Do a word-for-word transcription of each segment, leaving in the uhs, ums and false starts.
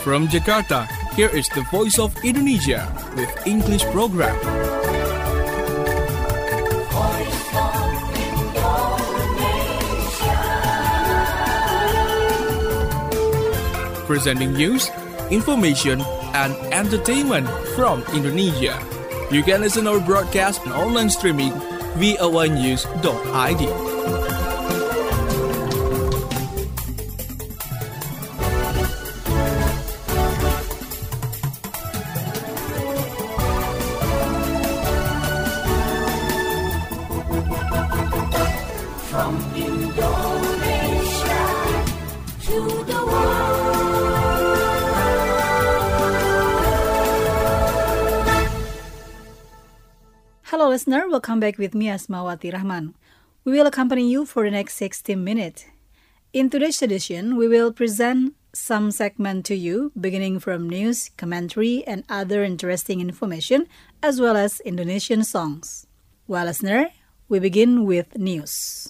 From Jakarta, here is the Voice of Indonesia with English program. Voice of Indonesia. Presenting news, information, and entertainment from Indonesia. You can listen our broadcast on online streaming v o a news dot i d. From Indonesia to the world. Hello listener, welcome back with me Asmawati Rahman. We will accompany you for the next sixty minutes. In today's edition, we will present some segment to you, beginning from news, commentary, and other interesting information, as well as Indonesian songs. Well, listener, we begin with news.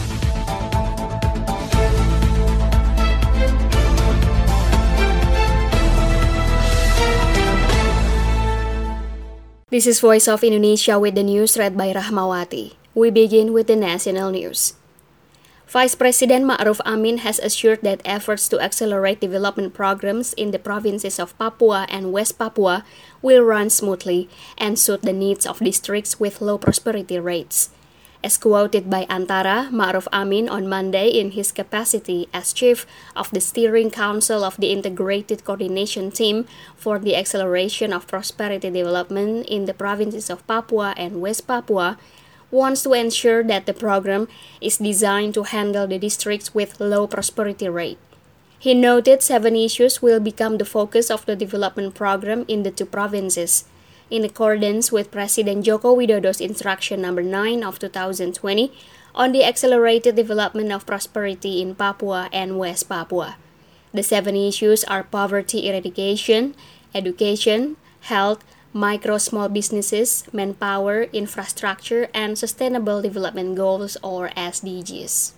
This is Voice of Indonesia with the news read by Rahmawati. We begin with the national news. Vice President Ma'ruf Amin has assured that efforts to accelerate development programs in the provinces of Papua and West Papua will run smoothly and suit the needs of districts with low prosperity rates. As quoted by Antara, Ma'ruf Amin on Monday in his capacity as chief of the Steering Council of the Integrated Coordination Team for the Acceleration of Prosperity Development in the provinces of Papua and West Papua, wants to ensure that the program is designed to handle the districts with low prosperity rate. He noted seven issues will become the focus of the development program in the two provinces. In accordance with President Joko Widodo's Instruction number nine of two thousand twenty on the accelerated development of prosperity in Papua and West Papua. The seven issues are poverty eradication, education, health, micro-small businesses, manpower, infrastructure, and sustainable development goals or S D Gs.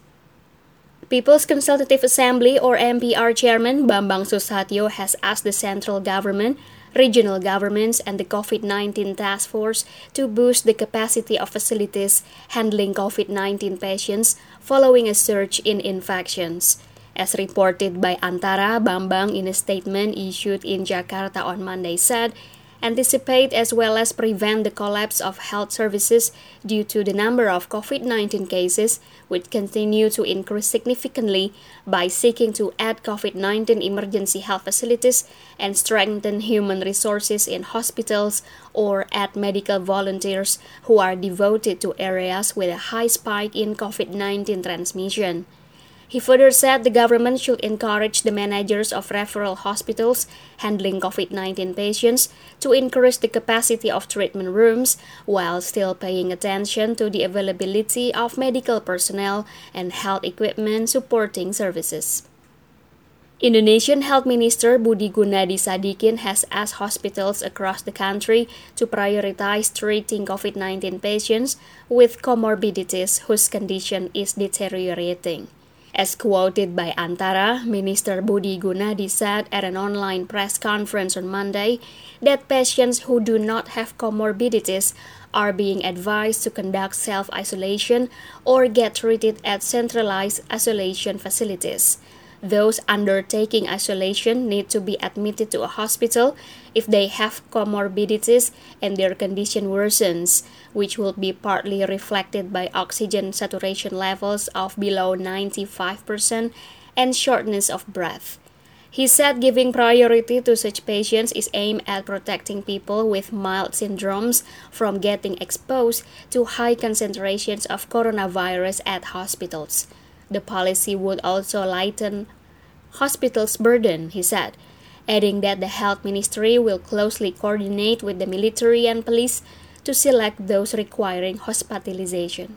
People's Consultative Assembly or M P R Chairman Bambang Susatyo has asked the central government, regional governments, and the COVID nineteen task force to boost the capacity of facilities handling COVID nineteen patients following a surge in infections. As reported by Antara, Bambang in a statement issued in Jakarta on Monday said, anticipate as well as prevent the collapse of health services due to the number of COVID nineteen cases, which continue to increase significantly by seeking to add COVID nineteen emergency health facilities and strengthen human resources in hospitals or add medical volunteers who are devoted to areas with a high spike in COVID nineteen transmission. He further said the government should encourage the managers of referral hospitals handling COVID nineteen patients to increase the capacity of treatment rooms while still paying attention to the availability of medical personnel and health equipment supporting services. Indonesian Health Minister Budi Gunadi Sadikin has asked hospitals across the country to prioritize treating COVID nineteen patients with comorbidities whose condition is deteriorating. As quoted by Antara, Minister Budi Gunadi said at an online press conference on Monday that patients who do not have comorbidities are being advised to conduct self-isolation or get treated at centralized isolation facilities. Those undertaking isolation need to be admitted to a hospital if they have comorbidities and their condition worsens, which will be partly reflected by oxygen saturation levels of below ninety-five percent and shortness of breath. He said giving priority to such patients is aimed at protecting people with mild syndromes from getting exposed to high concentrations of coronavirus at hospitals. The policy would also lighten hospitals' burden, he said, adding that the Health Ministry will closely coordinate with the military and police to select those requiring hospitalization.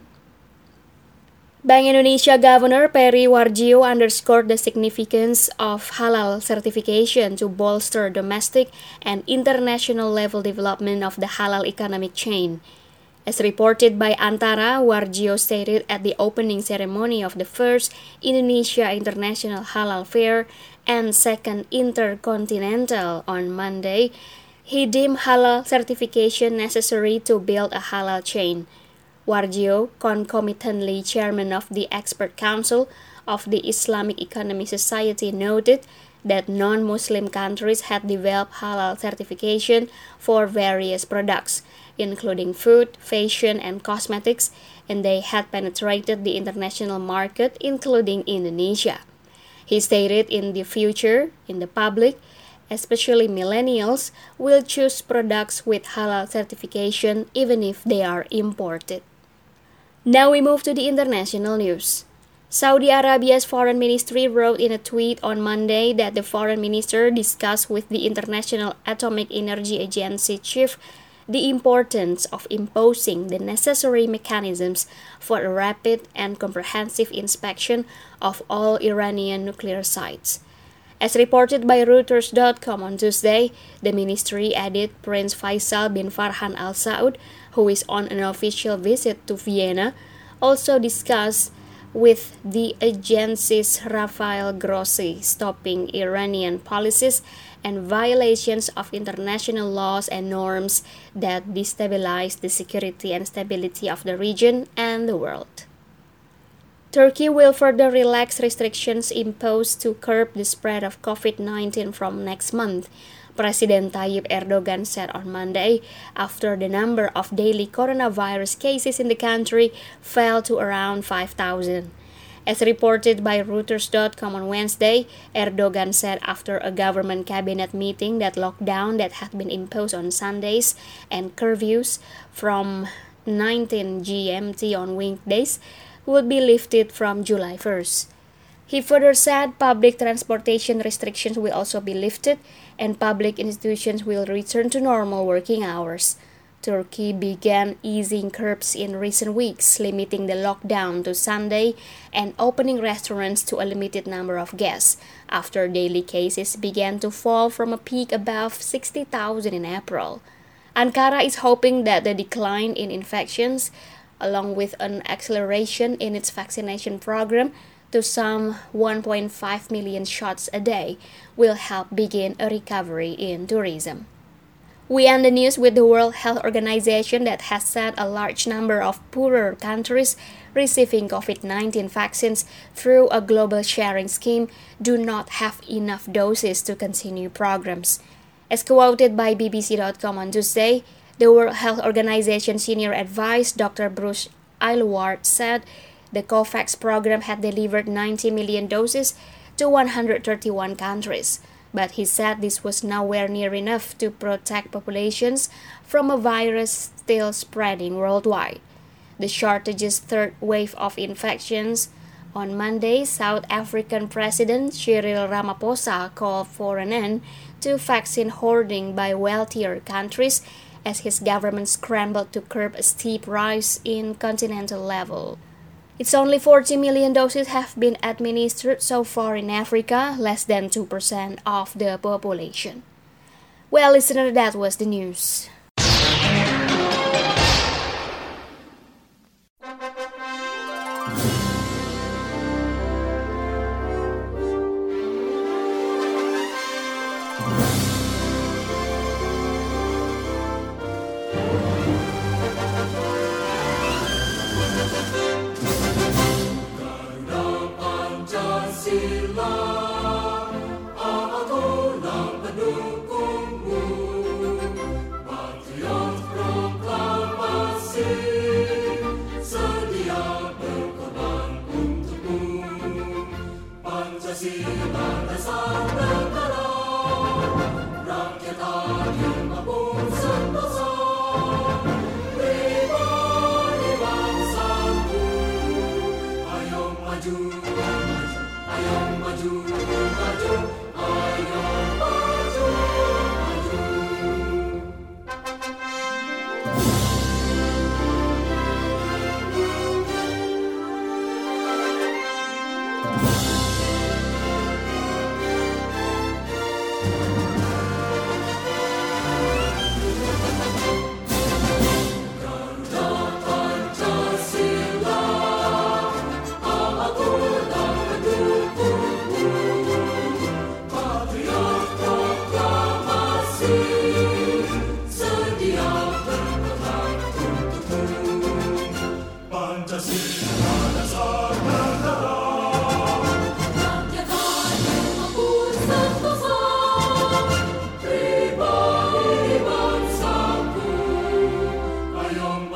Bank Indonesia Governor Peri Warjio underscored the significance of halal certification to bolster domestic and international level development of the halal economic chain. As reported by Antara, Warjio stated at the opening ceremony of the first Indonesia International Halal Fair and Second Intercontinental on Monday, he deemed halal certification necessary to build a halal chain. Warjio, concomitantly chairman of the Expert Council of the Islamic Economic Society, noted that non-Muslim countries had developed halal certification for various products, including food, fashion, and cosmetics, and they had penetrated the international market, including Indonesia. He stated in the future, in the public, especially millennials, will choose products with halal certification even if they are imported. Now we move to the international news. Saudi Arabia's foreign ministry wrote in a tweet on Monday that the foreign minister discussed with the International Atomic Energy Agency chief the importance of imposing the necessary mechanisms for a rapid and comprehensive inspection of all Iranian nuclear sites. As reported by Reuters dot com on Tuesday, the ministry added Prince Faisal bin Farhan Al Saud, who is on an official visit to Vienna, also discussed with the agency's Rafael Grossi stopping Iranian policies and violations of international laws and norms that destabilize the security and stability of the region and the world. Turkey will further relax restrictions imposed to curb the spread of COVID nineteen from next month, President Tayyip Erdogan said on Monday, after the number of daily coronavirus cases in the country fell to around five thousand. As reported by Reuters dot com on Wednesday, Erdogan said after a government cabinet meeting that lockdown that had been imposed on Sundays and curfews from nineteen G M T on weekdays would be lifted from July first. He further said public transportation restrictions will also be lifted and public institutions will return to normal working hours. Turkey began easing curbs in recent weeks, limiting the lockdown to Sunday and opening restaurants to a limited number of guests, after daily cases began to fall from a peak above sixty thousand in April. Ankara is hoping that the decline in infections, along with an acceleration in its vaccination program to some one point five million shots a day, will help begin a recovery in tourism. We end the news with the World Health Organization that has said a large number of poorer countries receiving COVID nineteen vaccines through a global sharing scheme do not have enough doses to continue programs. As quoted by B B C dot com on Tuesday, the World Health Organization senior advisor Doctor Bruce Aylward said the COVAX program had delivered ninety million doses to one hundred thirty-one countries. But he said this was nowhere near enough to protect populations from a virus still spreading worldwide. The shortage's third wave of infections. On Monday, South African President Cyril Ramaphosa called for an end to vaccine hoarding by wealthier countries as his government scrambled to curb a steep rise in continental level. It's only forty million doses have been administered so far in Africa, less than two percent of the population. Well, listener, that was the news.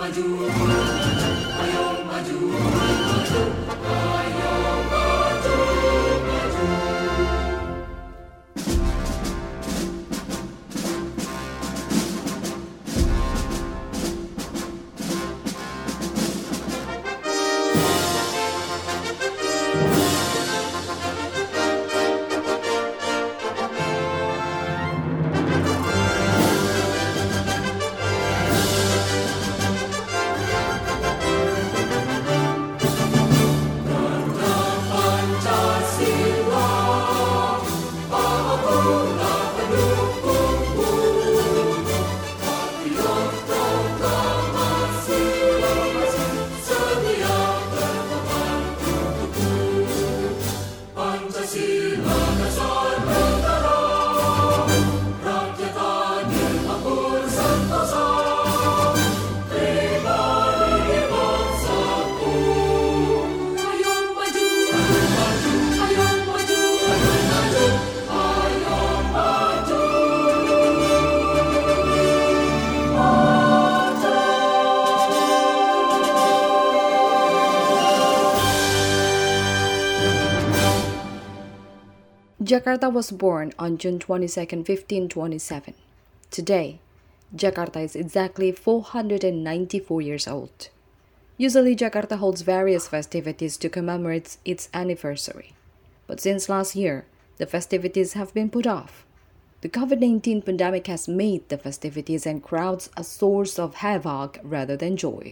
Jakarta was born on June twenty-second, fifteen twenty-seven. Today, Jakarta is exactly four hundred ninety-four years old. Usually, Jakarta holds various festivities to commemorate its anniversary. But since last year, the festivities have been put off. The COVID nineteen pandemic has made the festivities and crowds a source of havoc rather than joy.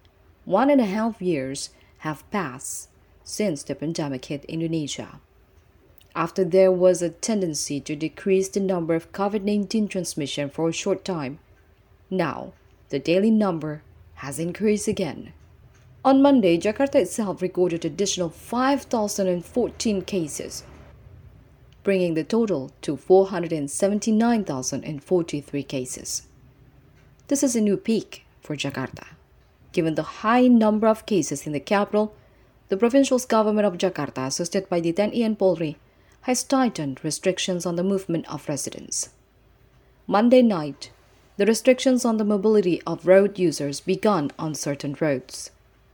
One and a half years have passed since the pandemic hit Indonesia. After there was a tendency to decrease the number of COVID nineteen transmission for a short time, now the daily number has increased again. On Monday, Jakarta itself recorded additional five thousand fourteen cases, bringing the total to four hundred seventy-nine thousand forty-three cases. This is a new peak for Jakarta. Given the high number of cases in the capital, the provincial government of Jakarta, assisted by the T N I and Polri, has tightened restrictions on the movement of residents. Monday night, the restrictions on the mobility of road users began on certain roads.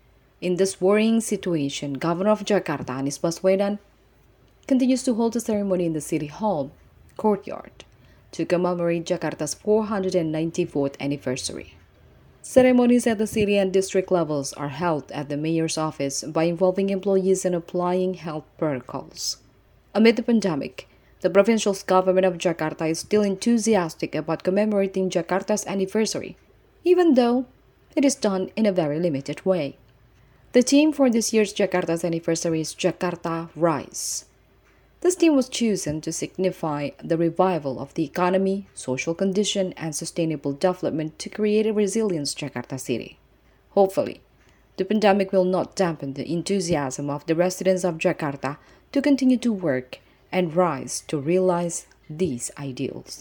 In this worrying situation, Governor of Jakarta, Anies Baswedan, continues to hold a ceremony in the City Hall courtyard to commemorate Jakarta's four hundred ninety-fourth anniversary. Ceremonies at the city and district levels are held at the mayor's office by involving employees and applying health protocols. Amid the pandemic, the provincial government of Jakarta is still enthusiastic about commemorating Jakarta's anniversary, even though it is done in a very limited way. The theme for this year's Jakarta's anniversary is Jakarta Rise. This theme was chosen to signify the revival of the economy, social condition, and sustainable development to create a resilient Jakarta city. Hopefully, the pandemic will not dampen the enthusiasm of the residents of Jakarta to continue to work and rise to realize these ideals.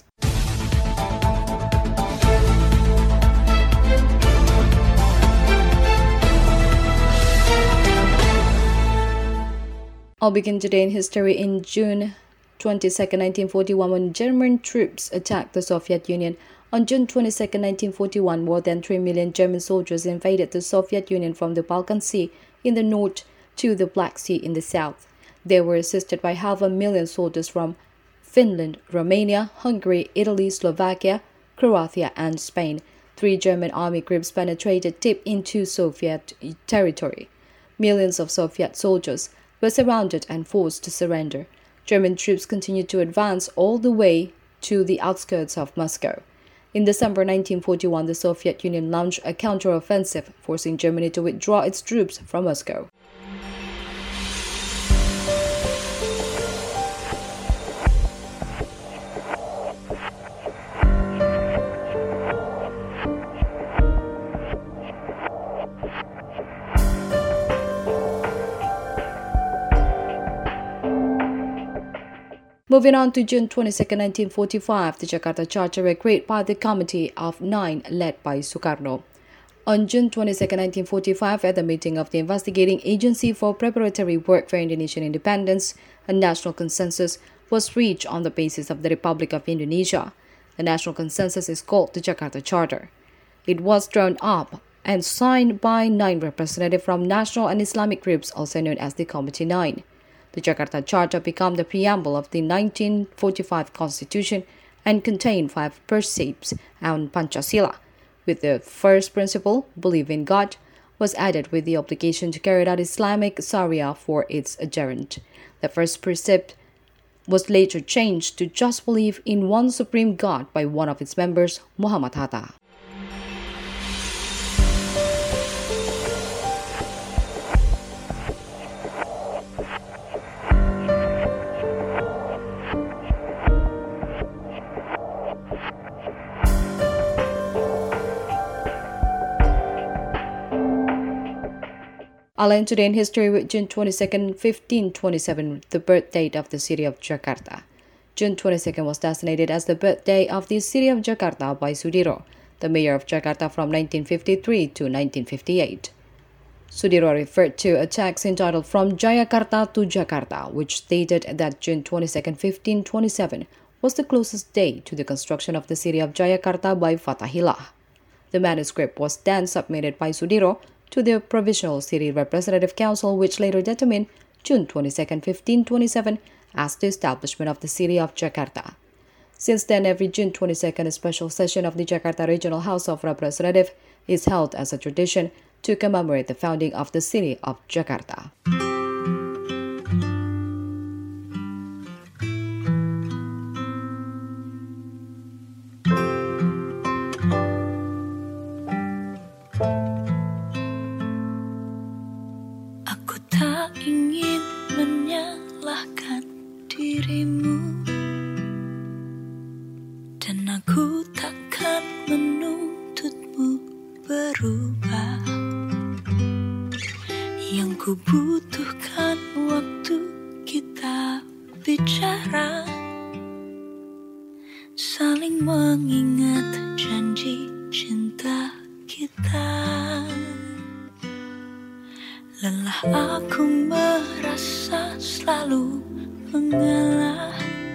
I'll begin today in history in June twenty-second, nineteen forty-one, when German troops attacked the Soviet Union. On June twenty-second, nineteen forty-one, more than three million German soldiers invaded the Soviet Union from the Balkan Sea in the north to the Black Sea in the south. They were assisted by half a million soldiers from Finland, Romania, Hungary, Italy, Slovakia, Croatia, and Spain. Three German army groups penetrated deep into Soviet territory. Millions of Soviet soldiers were surrounded and forced to surrender. German troops continued to advance all the way to the outskirts of Moscow. In December nineteen forty-one, the Soviet Union launched a counter-offensive, forcing Germany to withdraw its troops from Moscow. Moving on to June twenty-second, nineteen forty-five, the Jakarta Charter was created by the Committee of Nine led by Sukarno. On June twenty-second, nineteen forty-five, at the meeting of the Investigating Agency for Preparatory Work for Indonesian Independence, a national consensus was reached on the basis of the Republic of Indonesia. The national consensus is called the Jakarta Charter. It was drawn up and signed by nine representatives from national and Islamic groups, also known as the Committee Nine. The Jakarta Charter became the preamble of the nineteen forty-five Constitution and contained five precepts on Pancasila, with the first principle, believe in God, was added with the obligation to carry out Islamic Sharia for its adherent. The first precept was later changed to just believe in one supreme God by one of its members, Muhammad Hatta. I'll end today in history with June twenty-second, fifteen twenty-seven, the birth date of the city of Jakarta. June twenty-second was designated as the birthday of the city of Jakarta by Sudiro, the mayor of Jakarta from nineteen fifty-three to nineteen fifty-eight. Sudiro referred to a text entitled From Jayakarta to Jakarta, which stated that June twenty-second, fifteen twenty-seven was the closest day to the construction of the city of Jayakarta by Fathahillah. The manuscript was then submitted by Sudiro to the Provisional City Representative Council, which later determined June twenty-second, fifteen twenty-seven as the establishment of the city of Jakarta. Since then, every June twenty-second, a special session of the Jakarta Regional House of Representatives is held as a tradition to commemorate the founding of the city of Jakarta. Dirimu, dan aku takkan menuntutmu berubah. Yang ku butuhkan waktu kita bicara, saling mengingat janji cinta kita. Lelah aku merasa selalu mengalah.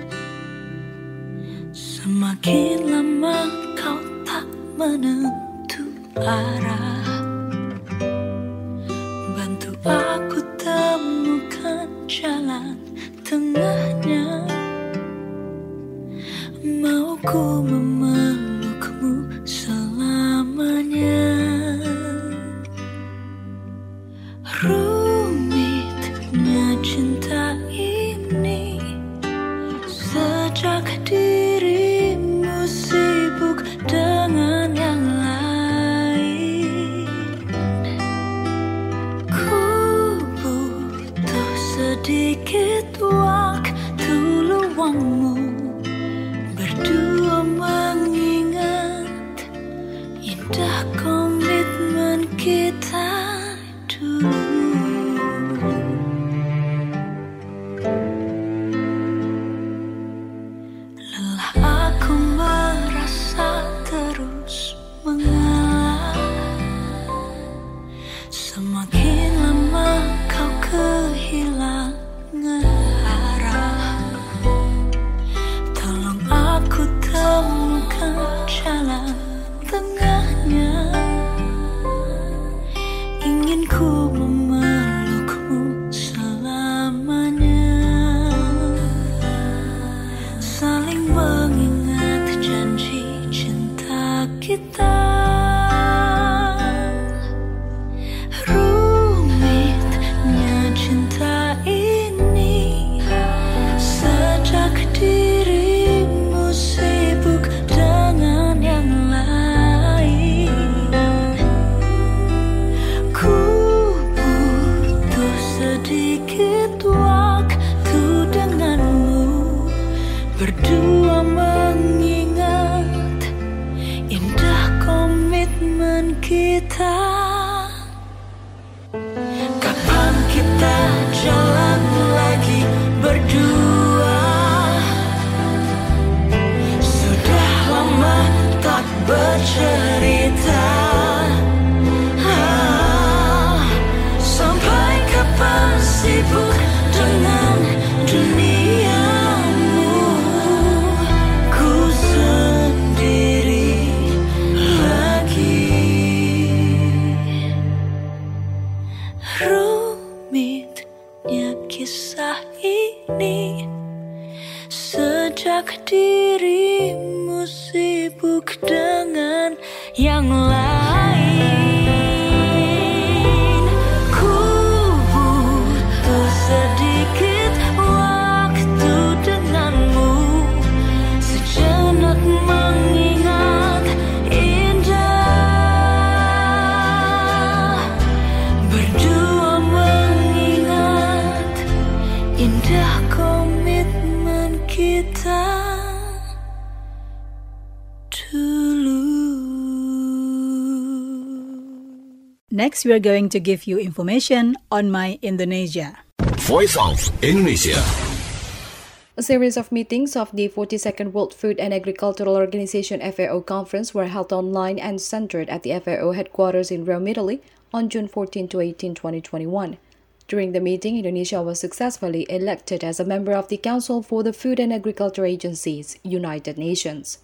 Semakin lama kau tak menentu arah. Bantu aku temukan jalan tengahnya. Mau ku memelukmu selamanya. Rumitnya cinta ini sejak dirimu sibuk dengan yang lain. Ku butuh sedikit waktu luangmu, berdua mengingat indah komitmen kita dulu. Semakin lama kau kehilangan arah. Tolong aku temukan jalan tengahnya. Ingin ku memelukmu selamanya. Saling mengingat janji cinta kita. Ruh Next, we are going to give you information on My Indonesia. Voice of Indonesia. A series of meetings of the forty-second World Food and Agricultural Organization F A O conference were held online and centered at the F A O headquarters in Rome, Italy on June fourteenth to eighteenth, twenty twenty-one. During the meeting, Indonesia was successfully elected as a member of the Council for the Food and Agriculture Agency's United Nations.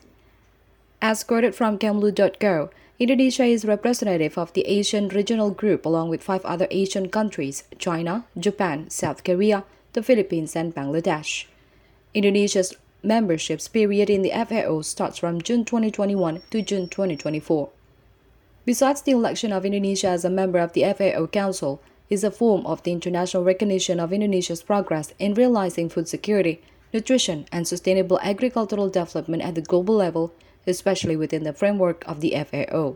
As quoted from Kemlu dot go, Indonesia is representative of the Asian Regional Group along with five other Asian countries, China, Japan, South Korea, the Philippines, and Bangladesh. Indonesia's membership period in the F A O starts from June twenty twenty-one to June twenty twenty-four. Besides the election of Indonesia as a member of the F A O Council, is a form of the international recognition of Indonesia's progress in realizing food security, nutrition, and sustainable agricultural development at the global level, especially within the framework of the F A O.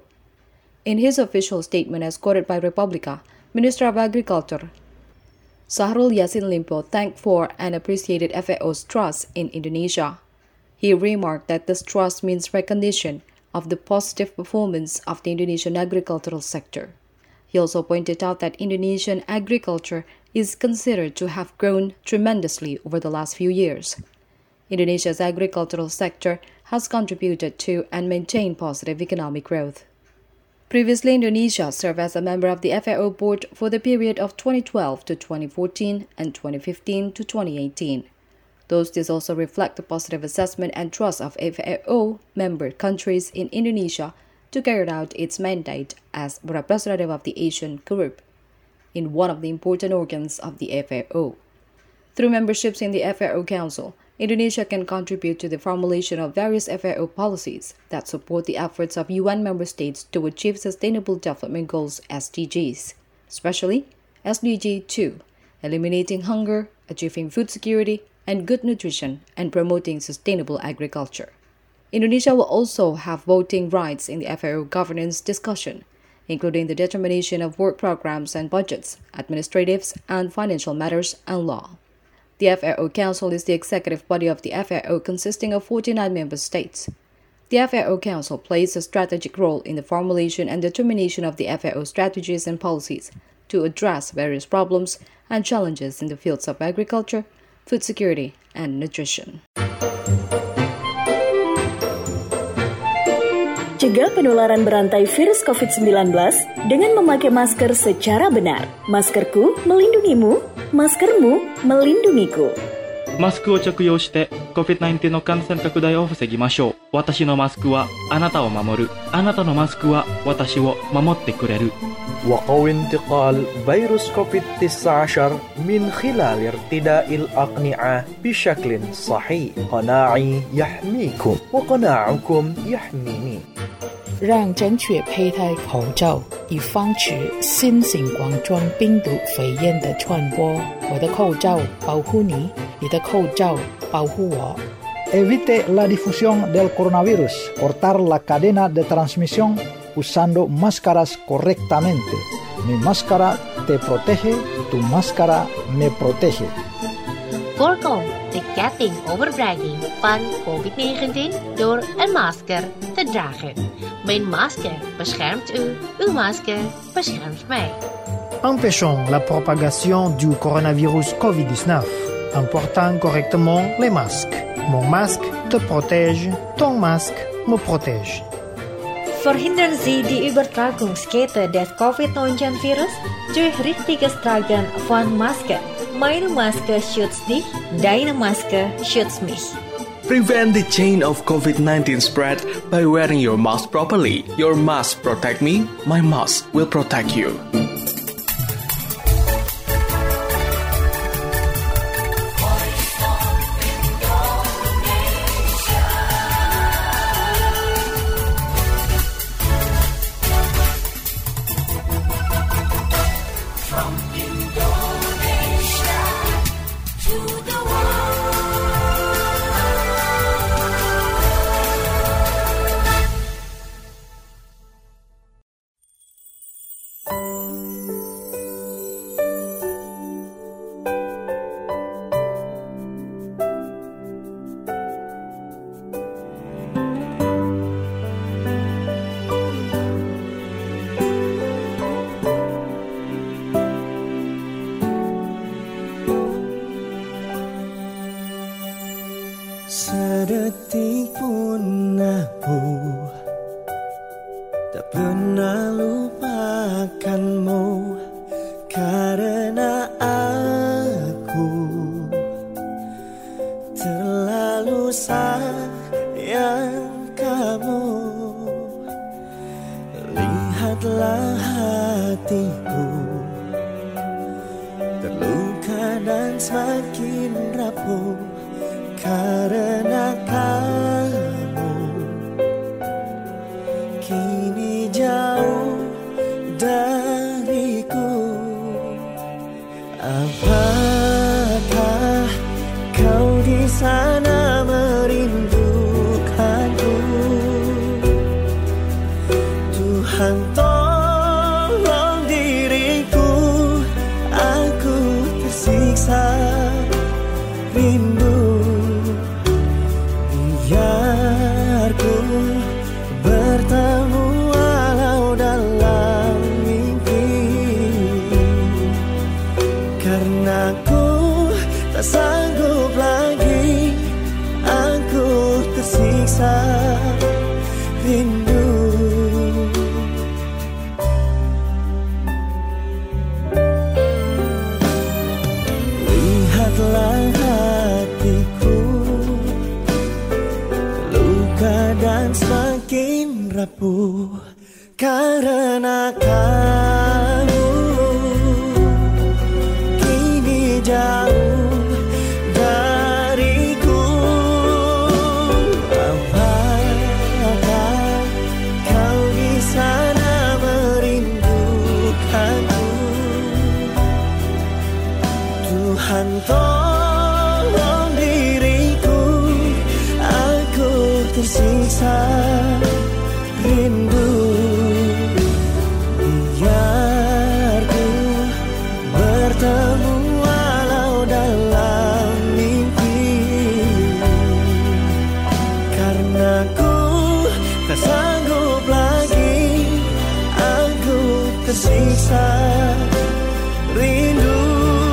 In his official statement as quoted by Republica, Minister of Agriculture Syahrul Yassin Limpo thanked for and appreciated F A O's trust in Indonesia. He remarked that this trust means recognition of the positive performance of the Indonesian agricultural sector. He also pointed out that Indonesian agriculture is considered to have grown tremendously over the last few years. Indonesia's agricultural sector has contributed to and maintained positive economic growth. Previously, Indonesia served as a member of the F A O board for the period of twenty twelve to twenty fourteen and twenty fifteen to twenty eighteen. Thus, this also reflects the positive assessment and trust of F A O member countries in Indonesia to carry out its mandate as representative of the Asian group in one of the important organs of the F A O. Through memberships in the F A O Council, Indonesia can contribute to the formulation of various F A O policies that support the efforts of U N member states to achieve Sustainable Development Goals S D Gs, especially S D G two, eliminating hunger, achieving food security and good nutrition, and promoting sustainable agriculture. Indonesia will also have voting rights in the F A O governance discussion, including the determination of work programs and budgets, administrative and financial matters, and law. The F A O Council is the executive body of the F A O consisting of forty-nine member states. The F A O Council plays a strategic role in the formulation and determination of the F A O strategies and policies to address various problems and challenges in the fields of agriculture, food security, and nutrition. Cegah penularan berantai virus covid sembilan belas dengan memakai masker secara benar. Maskerku melindungimu, maskermu melindungiku. マスクを着用して コビッドナインティーン の感染拡大を防ぎましょう。私のマスクはあなたを守る。あなたのマスクは私を守ってくれる。 وقو انتقال فيروس كوفيد تسعة عشر من خلال ارتداء الأقنعة بشكل صحيح. قناعي يحميكم وقناعكم يحميني. 让正确佩戴口罩，以防止新型冠状病毒肺炎的传播。我的口罩保护你，你的口罩保护我。 Evite la difusión del coronavirus, cortar la cadena de transmisión usando máscaras correctamente. Mi máscara te protege, tu máscara me protege. Voorkom de ketting overbrenging van covid negentien door een masker te dragen. Mijn masker beschermt u, uw masker beschermt mij. Empêchons la propagation du coronavirus covid dix-neuf en portant correctement les masques. Mon masque te protège, ton masque me protège. Verhindern Sie die Übertragungskette des covid neunzehn virus durch richtiges Tragen von Maske. Meine Maske schützt dich, deine Maske schützt mich. Prevent the chain of covid nineteen spread by wearing your mask properly. Your mask protect me, my mask will protect you. Apakah kau di sana merindukanku? Tuhan tolong diriku, aku tersiksa rindu. Biar ku bertemu walau dalam mimpi, karena ku tak sanggup lagi, aku tersiksa rindu. Lihatlah hatiku, luka dan semakin rapuh karena kamu kini jauh dariku. Apakah kau di sana merindukanku? Tuhan tolong diriku, aku tersiksa rindu. Biar ku bertemu walau dalam mimpi, karena ku tak sanggup lagi, aku tersiksa rindu.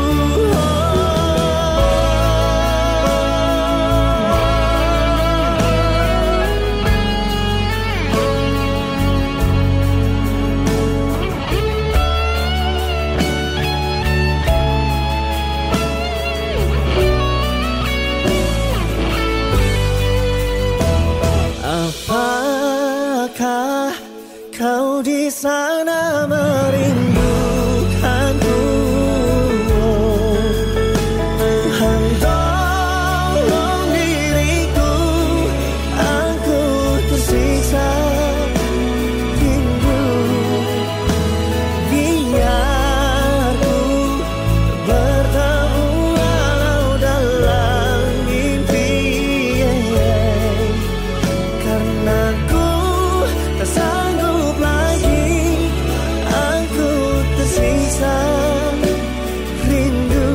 Apakah kau di sana merindukanku? Tuhan tolong diriku, aku tersiksa rindu. Biar ku bertemu walau dalam mimpi, karena ku tak sanggup lagi, aku tersiksa rindu.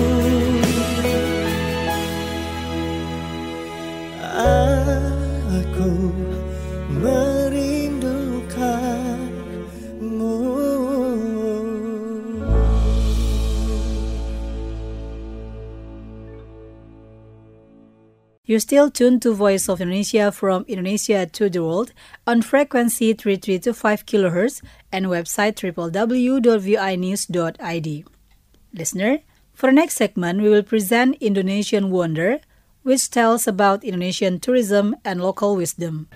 Aku merindukanmu. You're still tuned to Voice of Indonesia from Indonesia to the World on frequency three three two five kilohertz and website w w w dot v i news dot i d. Listener, for the next segment, we will present Indonesian Wonder, which tells about Indonesian tourism and local wisdom.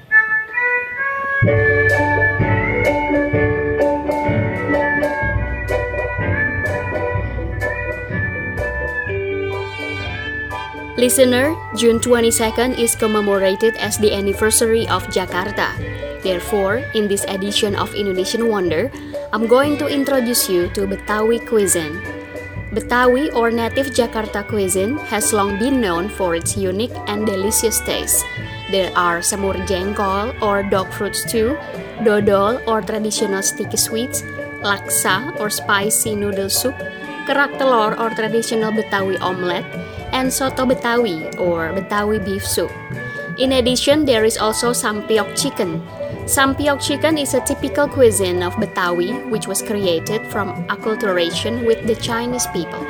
Listener, June twenty-second is commemorated as the anniversary of Jakarta. Therefore, in this edition of Indonesian Wonder, I'm going to introduce you to Betawi cuisine. Betawi or native Jakarta cuisine has long been known for its unique and delicious taste. There are semur jengkol or dog fruit stew, dodol or traditional sticky sweets, laksa or spicy noodle soup, kerak telur or traditional Betawi omelette, and soto Betawi or Betawi beef soup. In addition, there is also sampiok chicken. Sampiok chicken is a typical cuisine of Betawi which was created from acculturation with the Chinese people.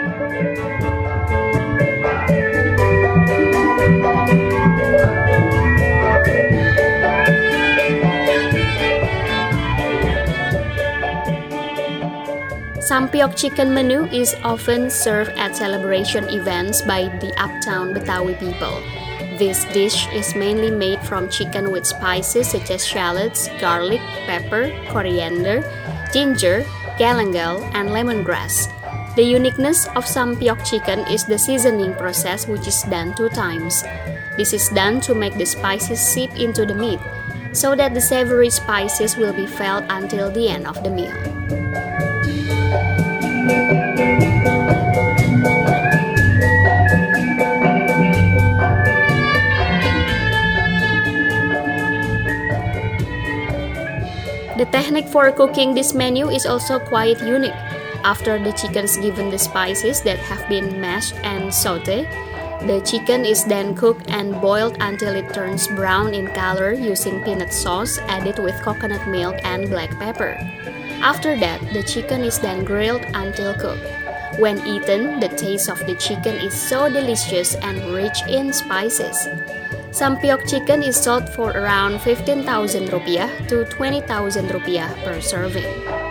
Sampiok chicken menu is often served at celebration events by the uptown Betawi people. This dish is mainly made from chicken with spices such as shallots, garlic, pepper, coriander, ginger, galangal, and lemongrass. The uniqueness of sampiok chicken is the seasoning process, which is done two times. This is done to make the spices seep into the meat, so that the savory spices will be felt until the end of the meal. technique for cooking this menu is also quite unique. After the chicken is given the spices that have been mashed and sautéed, the chicken is then cooked and boiled until it turns brown in color using peanut sauce added with coconut milk and black pepper. After that, the chicken is then grilled until cooked. When eaten, the taste of the chicken is so delicious and rich in spices. Sampiok chicken is sold for around fifteen thousand rupiah to twenty thousand rupiah per serving.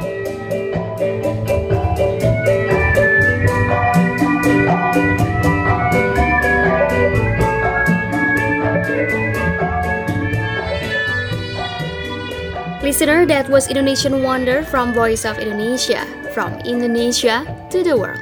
Listener, that was Indonesian Wonder from Voice of Indonesia, from Indonesia to the world.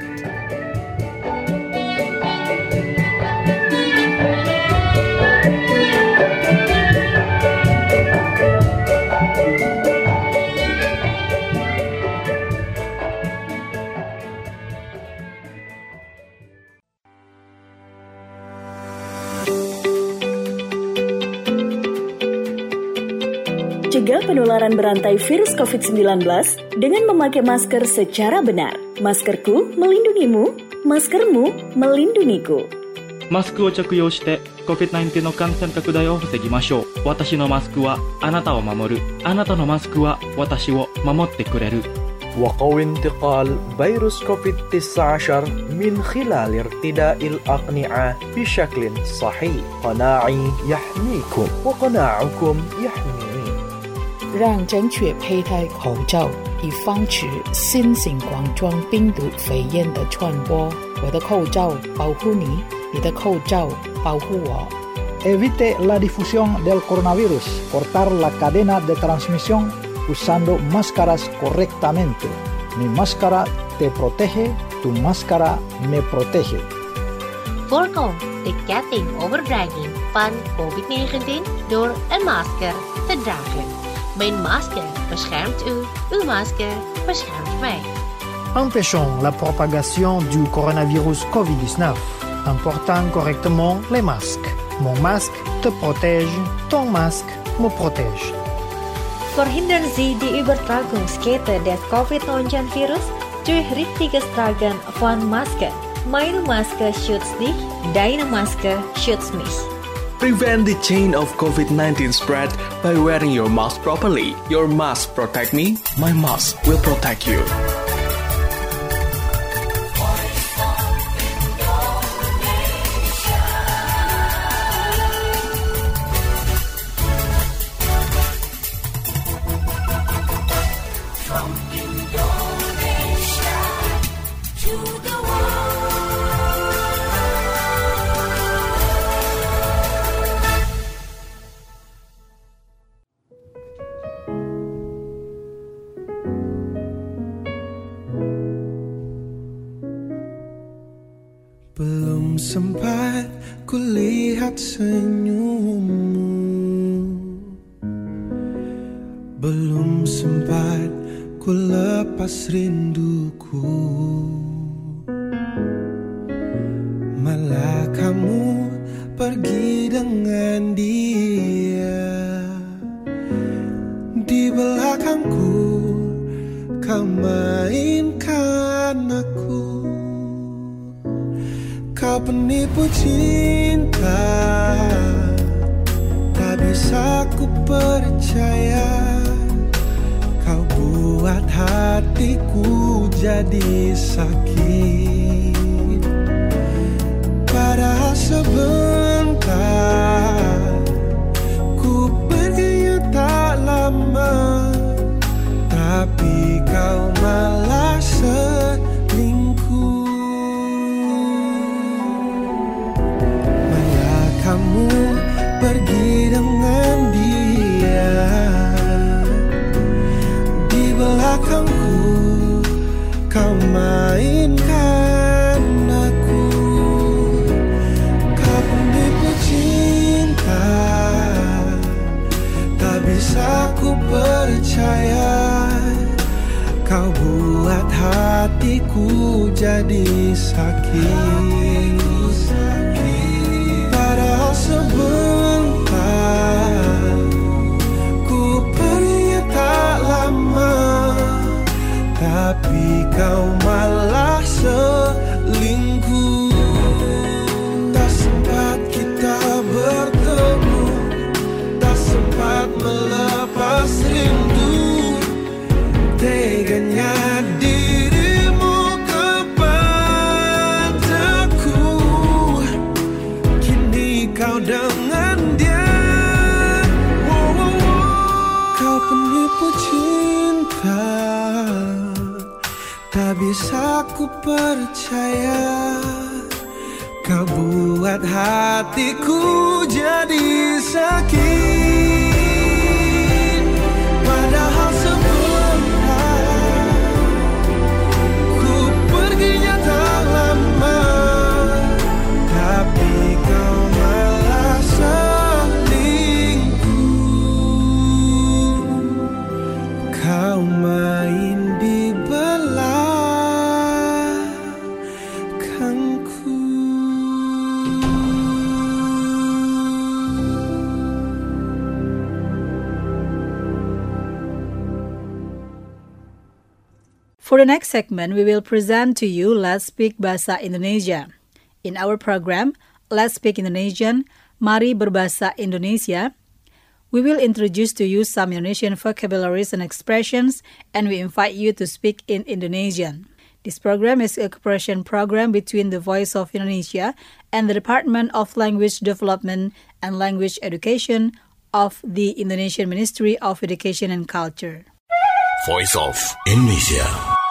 Cegah penularan berantai virus covid sembilan belas dengan memakai masker secara benar. Maskerku melindungimu, maskermu melindungiku. マスクを着用して コビッドナインティーン の感染拡大を防ぎましょう。私のマスクはあなたを守る。あなたのマスクは私を守ってくれる。 وقوي انتقال فيروس كوفيد تسعة عشر من خلال ارتداء الأقنعة بشكل صحيح. قناعي يحميكم وقناعكم يحميني. 让正确佩戴口罩，以防止新型冠状病毒肺炎的传播。我的口罩保护你，你的口罩保护我。 Evite la difusión del coronavirus. Cortar la cadena de transmisión usando máscaras correctamente. Mi máscara te protege, tu máscara me protege. Voorkom de ketting overdraging van covid negentien door een masker te dragen. Mijn masker beschermt u, uw masker beschermt mij. Empêchons la propagation du coronavirus covid dix-neuf en portant correctement les masques. Mon masque te protège, ton masque me protège. Verhindern Sie die Übertragungskette des covid neunzehn virus durch richtiges Tragen von Maske. Meine Maske schützt dich, deine Maske schützt mich. Prevent the chain of covid nineteen spread by wearing your mask properly. Your mask protect me, my mask will protect you. Belum sempat kulihat senyummu, belum sempat ku lepas rinduku, malah kamu pergi dengan dia. Di belakangku kau mainkan aku. Kau penipu cinta, tak bisa ku percaya. Kau buat hatiku jadi sakit. Padahal sebentar ku perginya tak lama, tapi kau malah selingkuh. Kamu pergi dengan dia. Di belakangku kau mainkan aku. Kau penipu cinta, tak bisa ku percaya. Kau buat hatiku jadi sakit. Padahal sebentar ku pergi tak lama, tapi kau malah selingkuh. Tak sempat kita bertemu, tak sempat melepas rindu. Teganya dirimu kepadaku, kini kau dengan dia. Wow, wow, wow. Kau penipu cinta, tak bisa ku percaya. Kau buat hatiku jadi sakit. Padahal sebentar ku perginya tak lama, tapi kau malah selingkuh. Kau main di belakangku. For the next segment, we will present to you Let's Speak Bahasa Indonesia. In our program, Let's Speak Indonesian, Mari Berbahasa Indonesia, we will introduce to you some Indonesian vocabularies and expressions, and we invite you to speak in Indonesian. This program is a cooperation program between the Voice of Indonesia and the Department of Language Development and Language Education of the Indonesian Ministry of Education and Culture. Voice of Indonesia.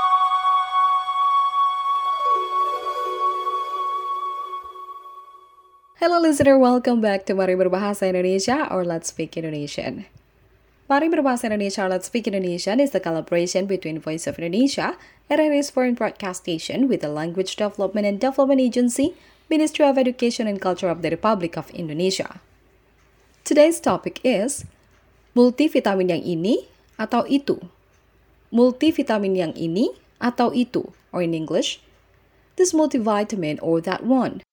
Hello listener, welcome back to Mari Berbahasa Indonesia or Let's Speak Indonesian. Mari Berbahasa Indonesia or Let's Speak Indonesian is the collaboration between Voice of Indonesia and R R's foreign broadcast station with the Language Development and Development Agency, Ministry of Education and Culture of the Republic of Indonesia. Today's topic is multivitamin yang ini atau itu. Multivitamin yang ini atau itu, or in English, this multivitamin or that one.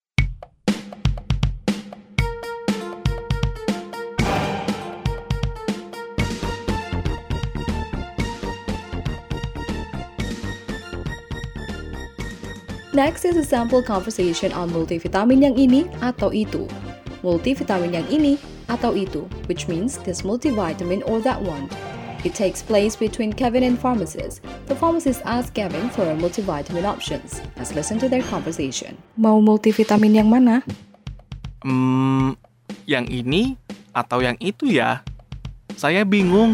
Next is a sample conversation on multivitamin yang ini atau itu. Multivitamin yang ini atau itu, which means this multivitamin or that one. It takes place between Kevin and pharmacist. The pharmacist asks Kevin for a multivitamin options. Let's listen to their conversation. Mau multivitamin yang mana? Hmm, yang ini atau yang itu ya? Saya bingung.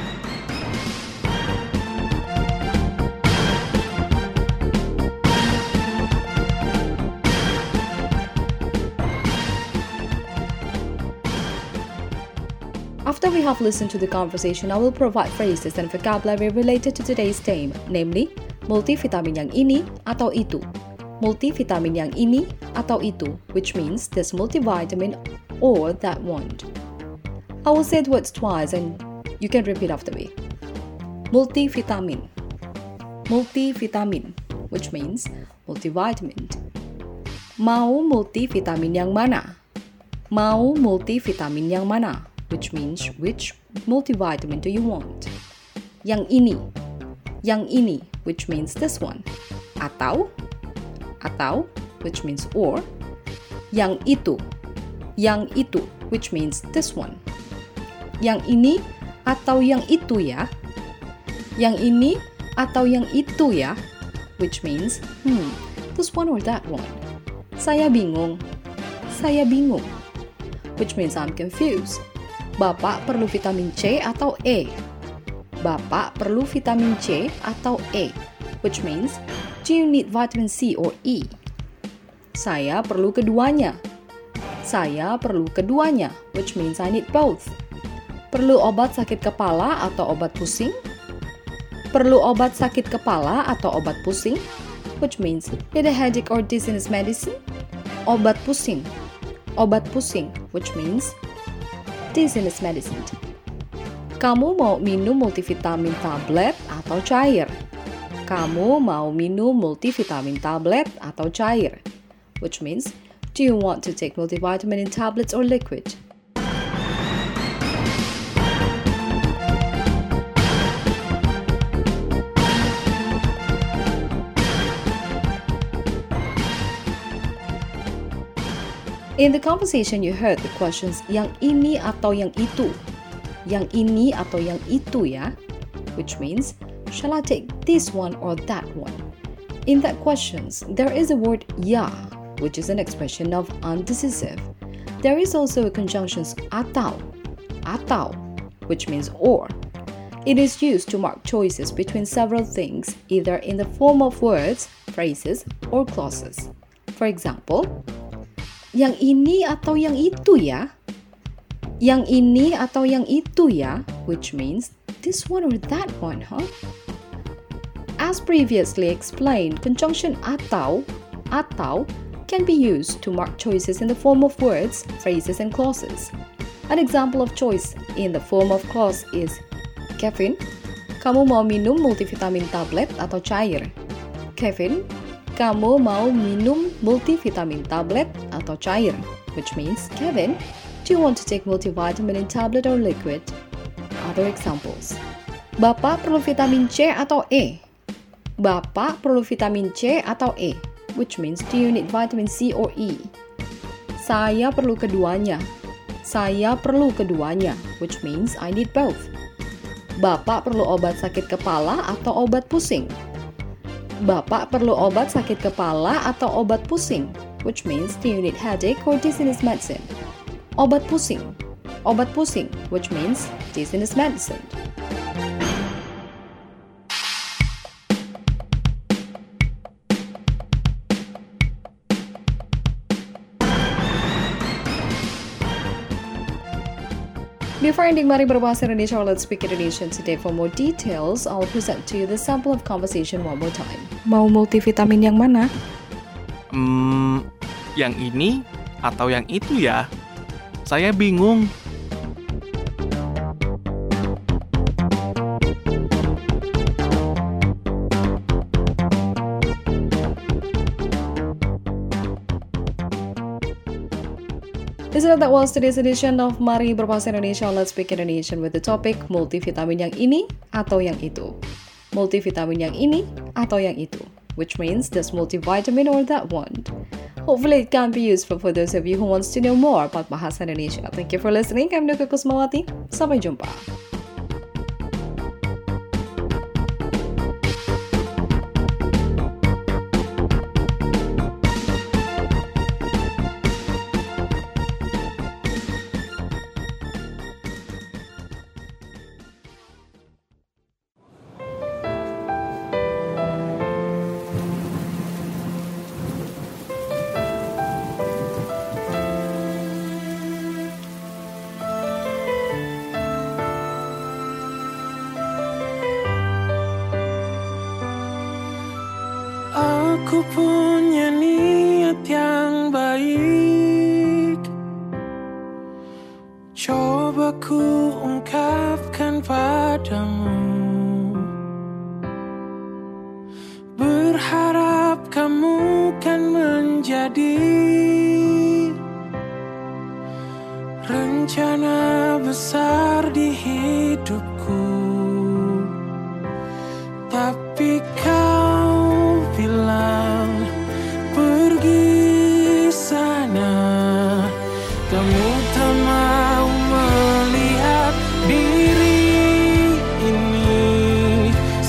After we have listened to the conversation, I will provide phrases and vocabulary related to today's theme, namely, multivitamin yang ini atau itu. Multivitamin yang ini atau itu, which means this multivitamin or that one. I will say the words twice and you can repeat after me. Multivitamin. Multivitamin, which means multivitamin. Mau multivitamin yang mana? Mau multivitamin yang mana? Which means which multivitamin do you want? Yang ini. Yang ini, which means this one. Atau, atau, which means or. Yang itu. Yang itu, which means this one. Yang ini atau yang itu ya. Yang ini atau yang itu ya. Which means, hmm, this one or that one. Saya bingung. Saya bingung. Which means I'm confused. Bapak perlu vitamin C atau E? Bapak perlu vitamin C atau E? Which means, do you need vitamin C or E? Saya perlu keduanya. Saya perlu keduanya, which means I need both. Perlu obat sakit kepala atau obat pusing? Perlu obat sakit kepala atau obat pusing? Which means, need a headache or dizziness medicine? Obat pusing. Obat pusing, which means, dizziness medicine. Kamu mau minum multivitamin tablet atau cair? Kamu mau minum multivitamin tablet atau cair? Which means, do you want to take multivitamin in tablets or liquid? In the conversation, you heard the questions yang ini atau yang itu. Yang ini atau yang itu ya, which means, shall I take this one or that one? In that questions, there is a word ya, which is an expression of undecisive. There is also a conjunction atau, atau, which means or. It is used to mark choices between several things, either in the form of words, phrases, or clauses. For example, yang ini atau yang itu ya? Yang ini atau yang itu ya? Which means this one or that one, huh? As previously explained, conjunction atau, atau can be used to mark choices in the form of words, phrases, and clauses. An example of choice in the form of clause is, Kevin, kamu mau minum multivitamin tablet atau cair? Kevin, kamu mau minum multivitamin tablet atau cair? Which means, Kevin, do you want to take multivitamin in tablet or liquid? Other examples. Bapak perlu vitamin C atau E? Bapak perlu vitamin C atau E? Which means, do you need vitamin C or E? Saya perlu keduanya. Saya perlu keduanya. Which means, I need both. Bapak perlu obat sakit kepala atau obat pusing? Bapak perlu obat sakit kepala atau obat pusing? Which means, do you need headache or dizziness medicine? Obat pusing. Obat pusing, which means dizziness medicine. Before ending Mari Berbahasa Indonesia or Let's Speak Indonesian today, for more details, I'll present to you the sample of conversation one more time. Mau multivitamin yang mana? Hmm, yang ini atau yang itu ya? Saya bingung. Listener, that was today's edition of Mari Berbahasa Indonesia, Let's Speak Indonesian with the topic multivitamin yang ini atau yang itu. Multivitamin yang ini atau yang itu, which means this multivitamin or that one. Hopefully it can be useful for those of you who wants to know more about Bahasa Indonesia. Thank you for listening. I'm Nuka Kusmawati. Sampai jumpa. Aku punya niat yang baik, coba ku ungkapkan padamu. Berharap kamu kan menjadi rencana besar di hidupku. Tapi kau bilang pergi sana, kamu tak mau melihat diri ini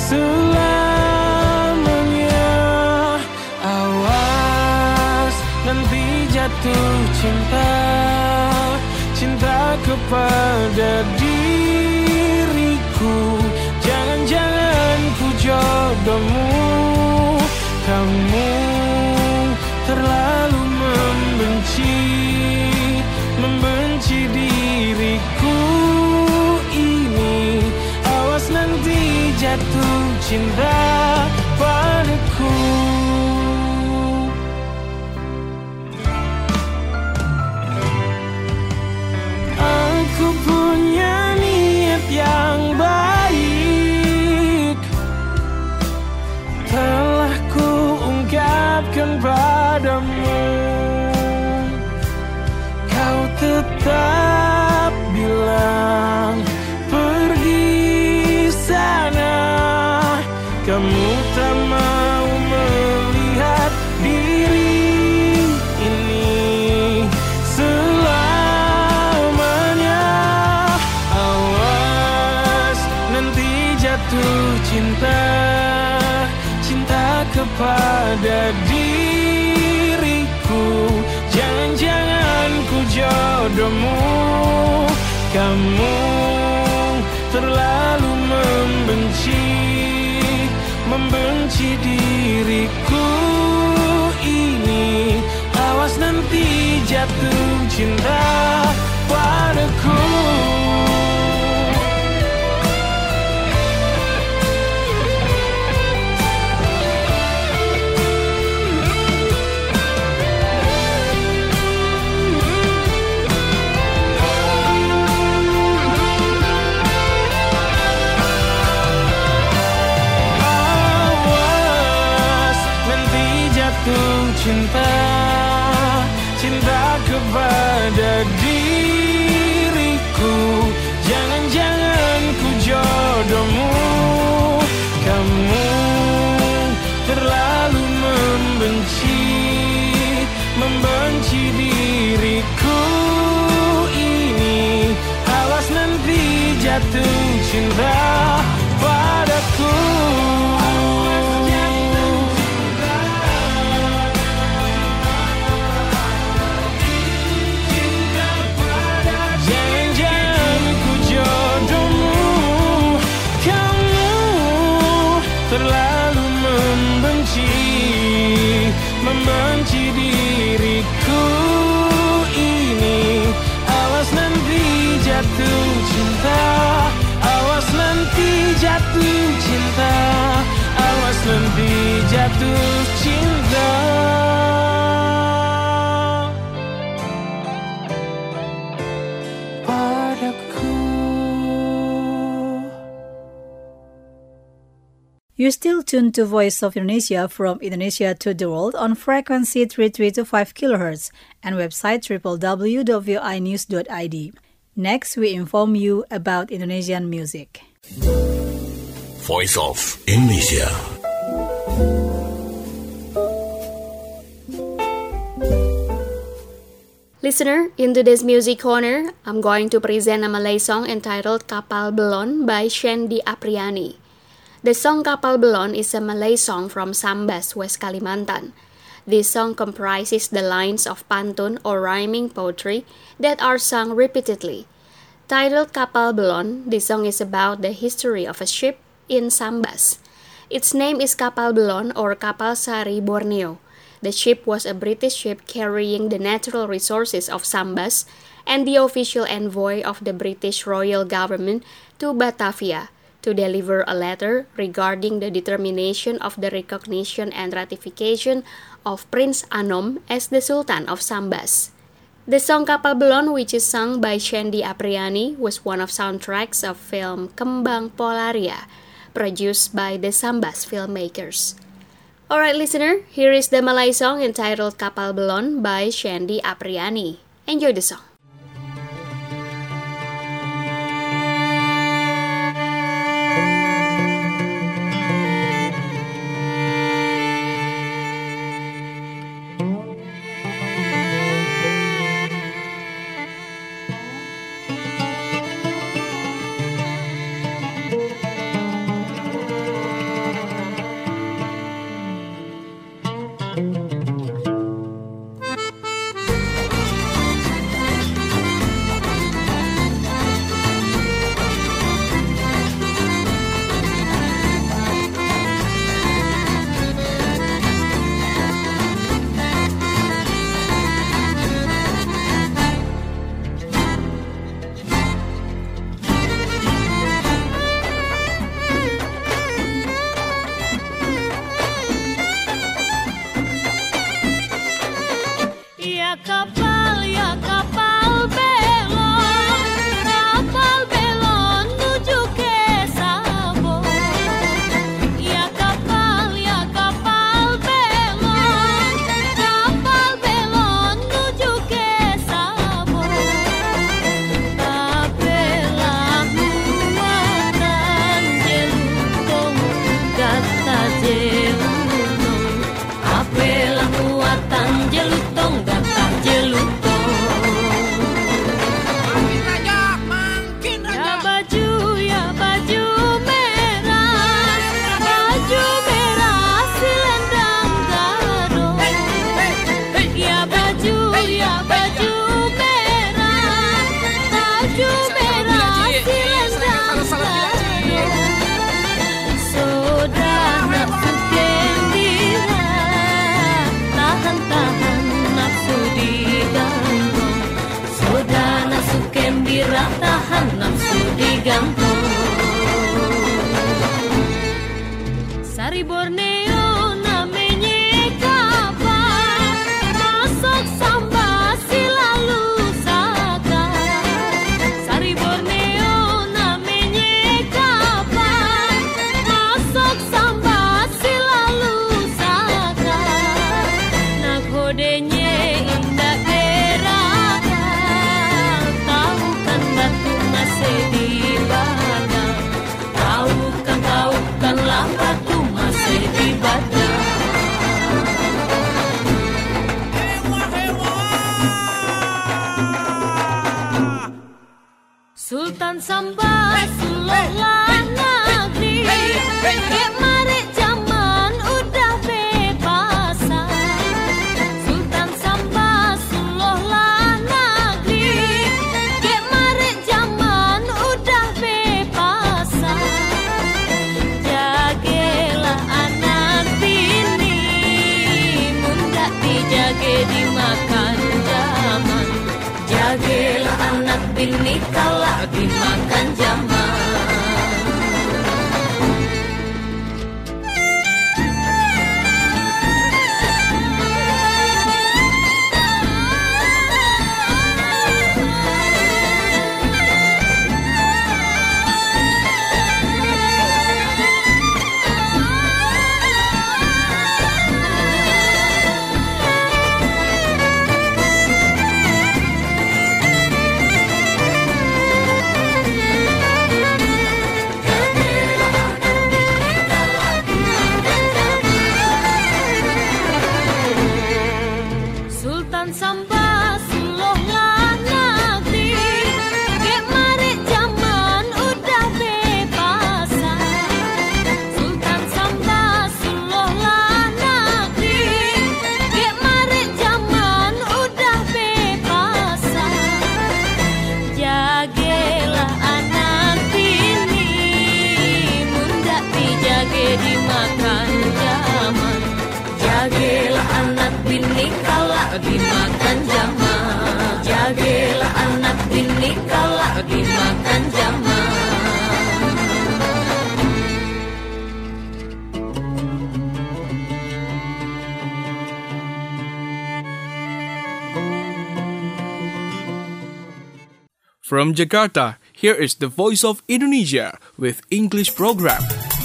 selamanya. Awas nanti jatuh cinta, cinta kepada diriku. Jangan-jangan ku jodohmu. Kamu terlalu membenci, membenci diriku ini. Awas nanti jatuh cinta padaku. Aku punya niat yang baik, telah ku ungkapkan padamu. Kau tetap bilang pergi sana, kamu tak mau melihat diri ini kepada diriku. Jangan-jangan ku jodohmu. Kamu terlalu membenci, membenci diriku ini. Awas nanti jatuh cinta padaku. Cinta, cinta kepada diriku. Jangan-jangan ku jodohmu. Kamu terlalu membenci, membenci diriku ini. Awas nanti jatuh cinta padaku. Terlalu membenci, membenci diriku ini. Awas nanti jatuh cinta, awas nanti jatuh cinta, awas nanti jatuh cinta. You're still tuned to Voice of Indonesia from Indonesia to the world on frequency three three two five kilohertz and website w w w dot v o i news dot i d. Next, we inform you about Indonesian music. Voice of Indonesia. Listener, in today's music corner, I'm going to present a Malay song entitled Kapal Belon by Shandy Apriani. The song Kapal Belon is a Malay song from Sambas, West Kalimantan. This song comprises the lines of pantun or rhyming poetry that are sung repeatedly. Titled Kapal Belon, this song is about the history of a ship in Sambas. Its name is Kapal Belon or Kapal Sari Borneo. The ship was a British ship carrying the natural resources of Sambas and the official envoy of the British royal government to Batavia to deliver a letter regarding the determination of the recognition and ratification of Prince Anom as the Sultan of Sambas. The song Kapal Belon, which is sung by Shandy Apriani, was one of soundtracks of film Kembang Polaria, produced by the Sambas filmmakers. Alright listener, here is the Malay song entitled Kapal Belon by Shandy Apriani. Enjoy the song. ibadah. Sultan Samba Suluh lah negeri, Gek marek zaman udah bebasan. Sultan Samba Suluh lah negeri, Gek marek zaman udah bebasan. Jagelah anak bini, mundak dijage dimakan zaman. Jagelah anak bini kala dimakan zaman. Sultan Samba Suluh lah negeri, Gek marek zaman udah bebasan. Sultan Samba Suluh lah negeri, Gek marek zaman udah bebasan. Jagelah anak bini, mundak dijage dimakan zaman. Jagelah anak bini kala dimakan zaman. Jagelah anak bini kala dimakan zaman. From Jakarta, here is the Voice of Indonesia with English program.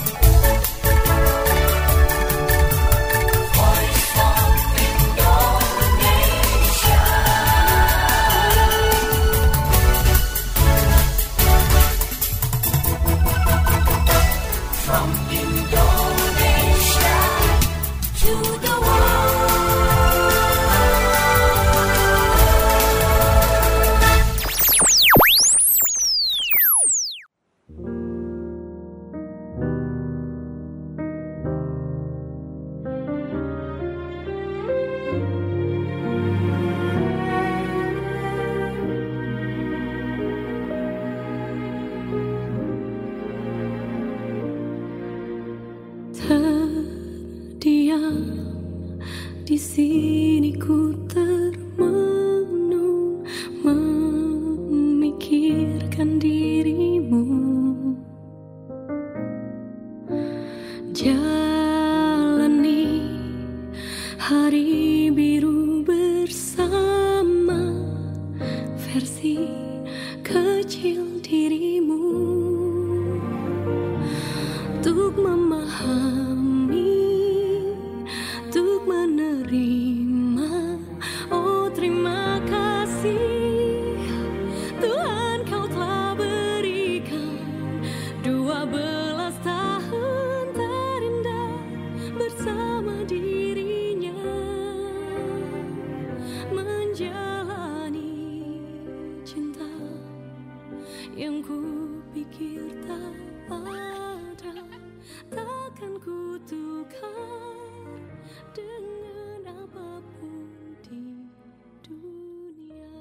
Terdiam di sini ku termenung, memikirkan dirimu. Jalani hari biru bersama versi kecil dirimu. Untuk memahami, untuk menerima. Oh terima kasih Tuhan, kau telah berikan dua belas tahun terindah bersama dirinya, menjalani cinta yang ku pikir tak ada, takkan ku tukar dengan apapun di dunia.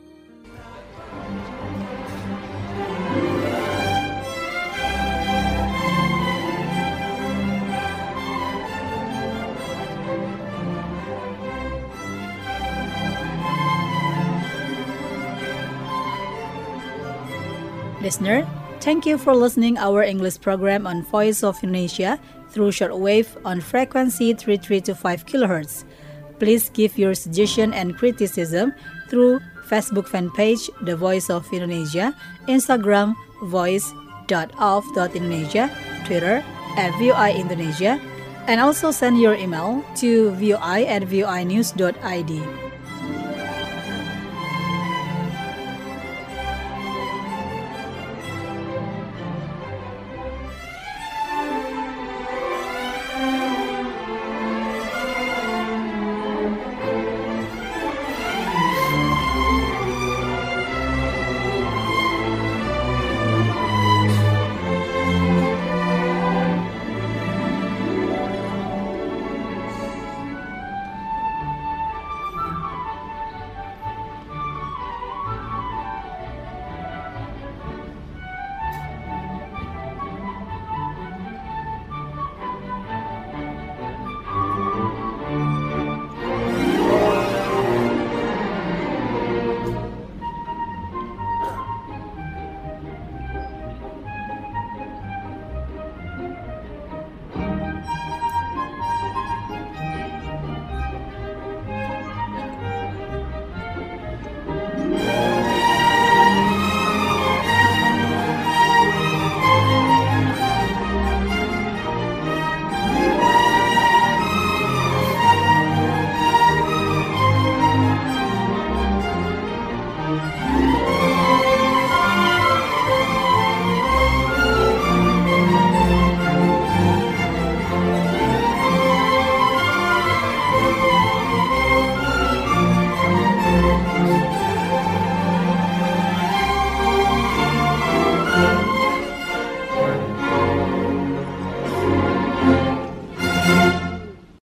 Listener, thank you for listening our English program on Voice of Indonesia through shortwave on frequency three three two five kilohertz. Please give your suggestion and criticism through Facebook fan page The Voice of Indonesia, Instagram voice dot of dot indonesia, Twitter at V O I Indonesia, and also send your email to voi at voinews dot id.